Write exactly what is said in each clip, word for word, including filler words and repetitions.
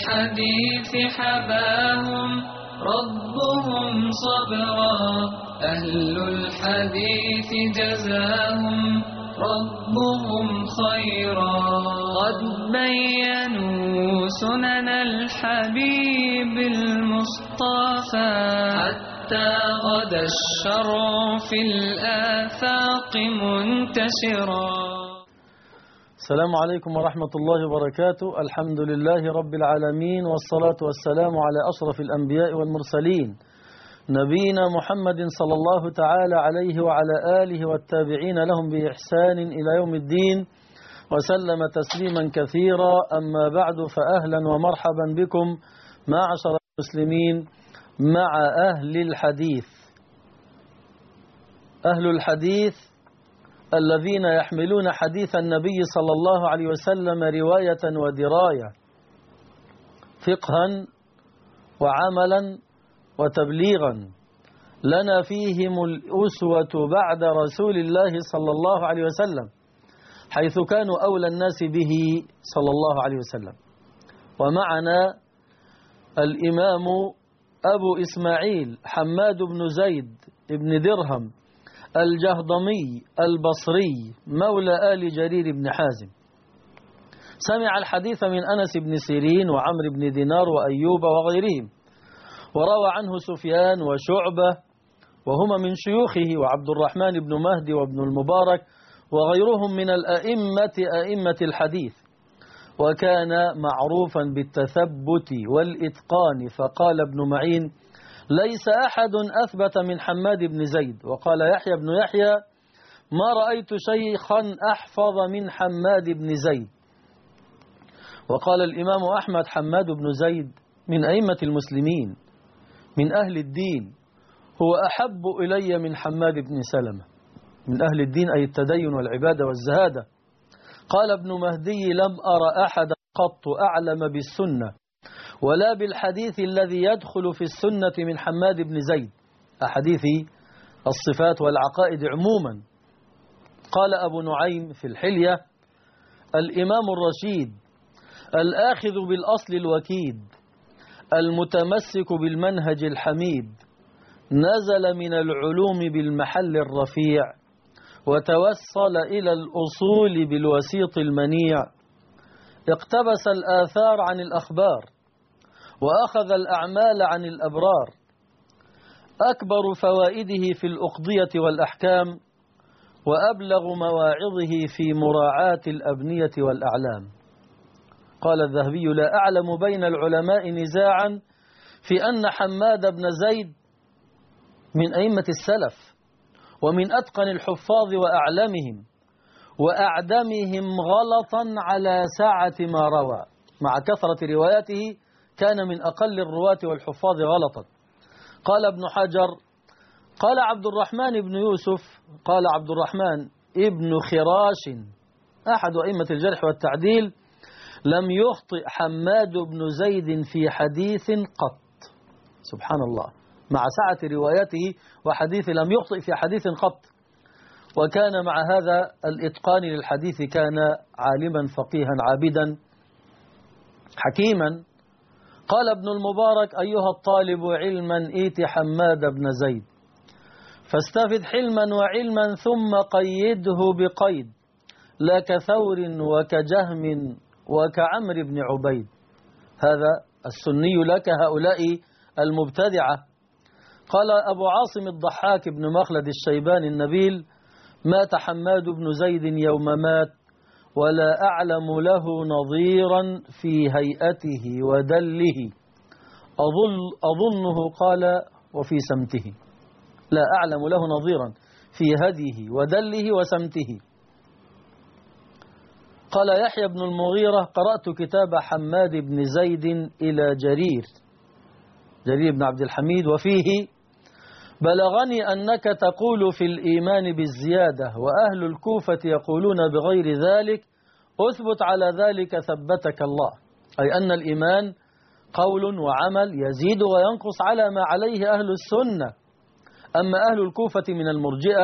الحديث حباهم ربهم صبرا، أهل الحديث جزاهم ربهم خيرا. قد بينوا سنن الحبيب المصطفى حتى غدا الشرع في الآفاق منتشرا. السلام عليكم ورحمة الله وبركاته. الحمد لله رب العالمين، والصلاة والسلام على أشرف الأنبياء والمرسلين، نبينا محمد صلى الله تعالى عليه وعلى آله والتابعين لهم بإحسان إلى يوم الدين، وسلم تسليما كثيرا. أما بعد، فأهلا ومرحبا بكم معشر المسلمين مع أهل الحديث. أهل الحديث الذين يحملون حديث النبي صلى الله عليه وسلم رواية ودراية، فقها وعملا وتبليغا، لنا فيهم الأسوة بعد رسول الله صلى الله عليه وسلم، حيث كانوا أولى الناس به صلى الله عليه وسلم. ومعنا الإمام أبو إسماعيل حماد بن زيد بن درهم الجهضمي البصري مولى آل جرير بن حازم، سمع الحديث من أنس بن سيرين وعمر بن دينار وأيوب وغيرهم، وروى عنه سفيان وشعبة وهما من شيوخه، وعبد الرحمن بن مهدي وابن المبارك وغيرهم من الأئمة أئمة الحديث، وكان معروفا بالتثبت والإتقان. فقال ابن معين: ليس أحد أثبت من حماد بن زيد. وقال يحيى بن يحيى: ما رأيت شيخا أحفظ من حماد بن زيد. وقال الإمام أحمد: حماد بن زيد من أئمة المسلمين، من أهل الدين، هو أحب إلي من حماد بن سلمة. من أهل الدين أي التدين والعبادة والزهادة. قال ابن مهدي: لم أرى أحد قط أعلم بالسنة ولا بالحديث الذي يدخل في السنة من حماد بن زيد، أحاديث الصفات والعقائد عموما. قال أبو نعيم في الحلية: الإمام الرشيد الآخذ بالأصل الوكيد، المتمسك بالمنهج الحميد، نزل من العلوم بالمحل الرفيع، وتوصل إلى الأصول بالوسيط المنيع، اقتبس الآثار عن الأخبار، وأخذ الأعمال عن الأبرار، أكبر فوائده في الأقضية والأحكام، وأبلغ مواعظه في مراعاة الأبنية والأعلام. قال الذهبي: لا أعلم بين العلماء نزاعا في أن حماد بن زيد من أئمة السلف، ومن أتقن الحفاظ وأعلمهم، وأعدمهم غلطا على سعة ما روى. مع كثرة رواياته كان من أقل الرواة والحفاظ غلطا. قال ابن حجر: قال عبد الرحمن بن يوسف، قال عبد الرحمن ابن خراش أحد أئمة الجرح والتعديل: لم يخطئ حماد بن زيد في حديث قط. سبحان الله، مع سعة روايته وحديث لم يخطئ في حديث قط. وكان مع هذا الإتقان للحديث كان عالما فقيها عابدا حكيما. قال ابن المبارك: أيها الطالب علما إيت حماد بن زيد، فاستفد حلما وعلما، ثم قيده بقيد، لا كثور وكجهم وكعمر بن عبيد. هذا السني لك هؤلاء المبتدعة. قال أبو عاصم الضحاك بن مخلد الشيباني النبيل: مات حماد بن زيد يوم مات، ولا أعلم له نظيرا في هيئته ودله، أظن أظنه قال وفي سمته، لا أعلم له نظيرا في هديه ودله وسمته. قال يحيى بن المغيرة: قرأت كتاب حماد بن زيد إلى جرير جرير بن عبد الحميد، وفيه: بلغني أنك تقول في الإيمان بالزيادة، وأهل الكوفة يقولون بغير ذلك، أثبت على ذلك ثبتك الله. أي أن الإيمان قول وعمل يزيد وينقص على ما عليه أهل السنة. أما أهل الكوفة من المرجئة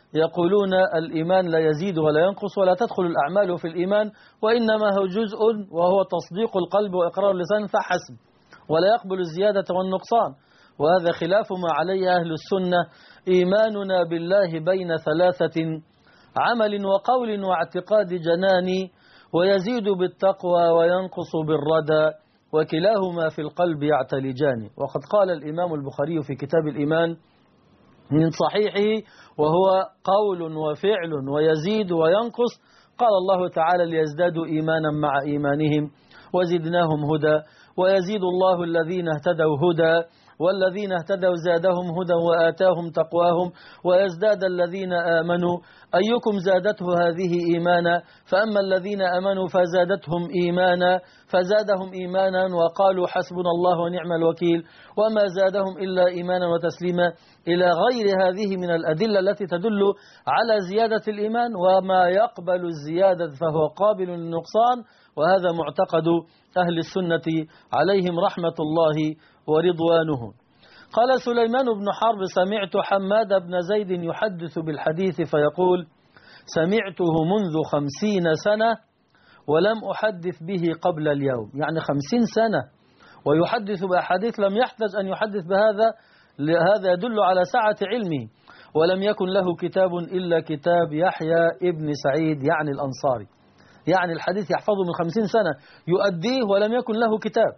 يقولون الإيمان لا يزيد ولا ينقص ولا تدخل الأعمال في الإيمان، وإنما هو جزء وهو تصديق القلب وإقرار اللسان فحسب، ولا يقبل الزيادة والنقصان. وهذا خلاف ما عليه أهل السنة. إيماننا بالله بين ثلاثة: عمل وقول واعتقاد جناني، ويزيد بالتقوى وينقص بالردى، وكلاهما في القلب يعتلجان. وقد قال الإمام البخاري في كتاب الإيمان من صحيحه: وهو قول وفعل ويزيد وينقص. قال الله تعالى: ليزدادوا إيمانا مع إيمانهم وزدناهم هدى، ويزيد الله الذين اهتدوا هدى، والذين اهتدوا زادهم هدى وآتاهم تقواهم، ويزداد الذين آمنوا. أيكم زادته هذه إيمانا؟ فأما الذين آمنوا فزادتهم إيمانا فزادهم إيمانا وقالوا حسبنا الله ونعم الوكيل، وما زادهم إلا إيمانا وتسليما، إلى غير هذه من الأدلة التي تدل على زيادة الإيمان. وما يقبل الزيادة فهو قابل للنقصان، وهذا معتقد أهل السنة عليهم رحمة الله ورضوانه. قال سليمان بن حرب: سمعت حماد بن زيد يحدث بالحديث فيقول: سمعته منذ خمسين سنة ولم أحدث به قبل اليوم. يعني خمسين سنة ويحدث بأحاديث لم يحتاج أن يحدث بهذا، هذا يدل على سعة علمه. ولم يكن له كتاب إلا كتاب يحيى ابن سعيد يعني الأنصاري، يعني الحديث يحفظه من خمسين سنة يؤديه ولم يكن له كتاب.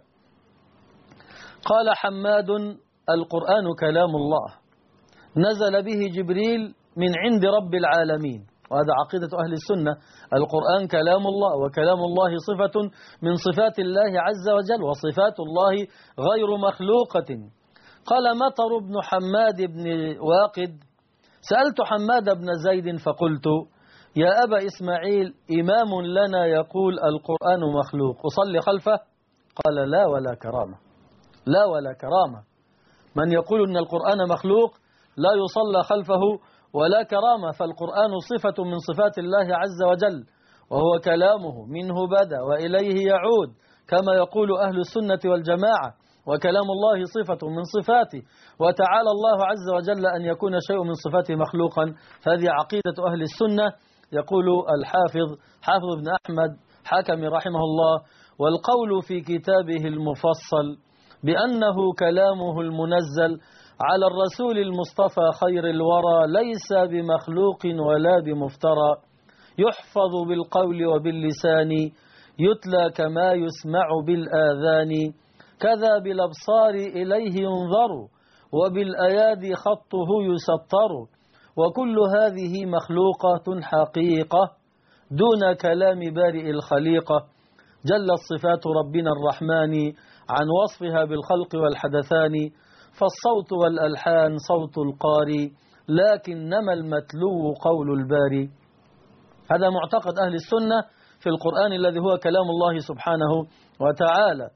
قال حماد: القرآن كلام الله نزل به جبريل من عند رب العالمين. وهذا عقيدة أهل السنة: القرآن كلام الله، وكلام الله صفة من صفات الله عز وجل، وصفات الله غير مخلوقة. قال مطر بن حماد بن واقد: سألت حماد بن زيد فقلت: يا أبا إسماعيل، إمام لنا يقول القرآن مخلوق، أصلي خلفه؟ قال: لا ولا كرامة، لا ولا كرامة. من يقول أن القرآن مخلوق لا يصلى خلفه ولا كرامة، فالقرآن صفة من صفات الله عز وجل، وهو كلامه منه بدأ وإليه يعود، كما يقول أهل السنة والجماعة. وكلام الله صفة من صفاته، وتعالى الله عز وجل أن يكون شيء من صفاته مخلوقا. هذه عقيدة أهل السنة. يقول الحافظ حافظ بن أحمد حكم رحمه الله: والقول في كتابه المفصل بأنه كلامه المنزل على الرسول المصطفى خير الورى ليس بمخلوق ولا بمفترى، يحفظ بالقول وباللسان، يتلى كما يسمع بالآذان، كذا بالأبصار إليه ينظر، وبالأيادي خطه يسطر، وكل هذه مخلوقة حقيقة دون كلام بارئ الخليقة، جلت صفات ربنا الرحمن عن وصفها بالخلق والحدثان، فالصوت والألحان صوت القاري، لكنما المتلو قول الباري. هذا معتقد أهل السنة في القرآن الذي هو كلام الله سبحانه وتعالى.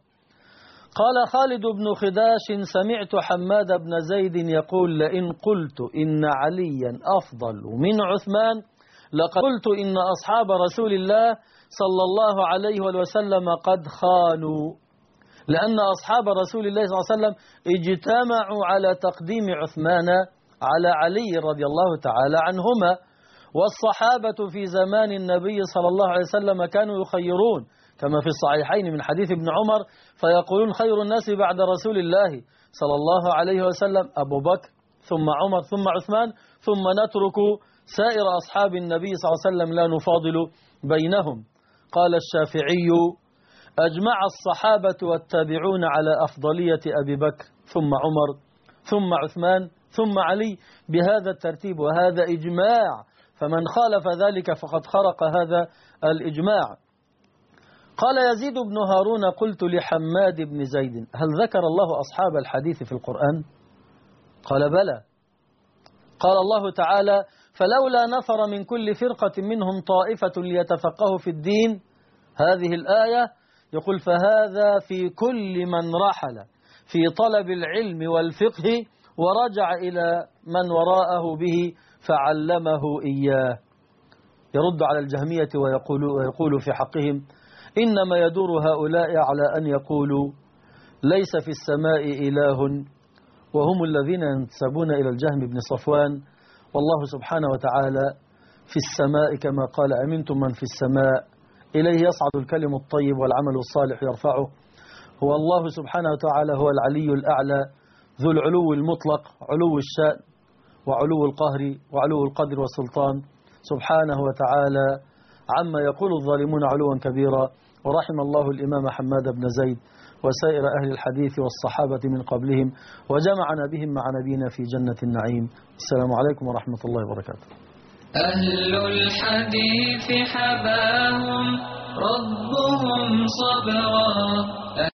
قال خالد بن خداش: سمعت حماد بن زيد يقول: لئن قلت إن عليا أفضل من عثمان لقد قلت إن أصحاب رسول الله صلى الله عليه وسلم قد خانوا، لأن أصحاب رسول الله صلى الله عليه وسلم اجتمعوا على تقديم عثمان على علي رضي الله تعالى عنهما، والصحابة في زمان النبي صلى الله عليه وسلم كانوا يخيرون، كما في الصحيحين من حديث ابن عمر، فيقولون: خير الناس بعد رسول الله صلى الله عليه وسلم أبو بكر ثم عمر ثم عثمان، ثم نترك سائر أصحاب النبي صلى الله عليه وسلم لا نفاضل بينهم. قال الشافعي: أجمع الصحابة والتابعون على أفضلية أبي بكر ثم عمر ثم عثمان ثم علي بهذا الترتيب، وهذا إجماع، فمن خالف ذلك فقد خرق هذا الإجماع. قال يزيد بن هارون: قلت لحماد بن زيد: هل ذكر الله أصحاب الحديث في القرآن؟ قال: بلى. قال الله تعالى: فلولا نفر من كل فرقة منهم طائفة ليتفقهوا في الدين. هذه الآية يقول: فهذا في كل من رحل في طلب العلم والفقه ورجع إلى من وراءه به فعلمه إياه. يرد على الجهمية ويقول, ويقول في حقهم: إنما يدور هؤلاء على أن يقولوا ليس في السماء إله، وهم الذين ينتسبون إلى الجهم بن صفوان والله سبحانه وتعالى في السماء كما قال أمنتم من في السماء إليه يصعد الكلم الطيب والعمل الصالح يرفعه. هو الله سبحانه وتعالى هو العلي الأعلى ذو العلو المطلق، علو الشأن وعلو القهر وعلو القدر والسلطان سبحانه وتعالى عما يقول الظالمون علوا كبيرا. ورحم الله الإمام حماد بن زيد وسائر أهل الحديث والصحابة من قبلهم، وجمعنا بهم مع نبينا في جنة النعيم. السلام عليكم ورحمة الله وبركاته. أهل الحديث حباهم ربهم صبرا.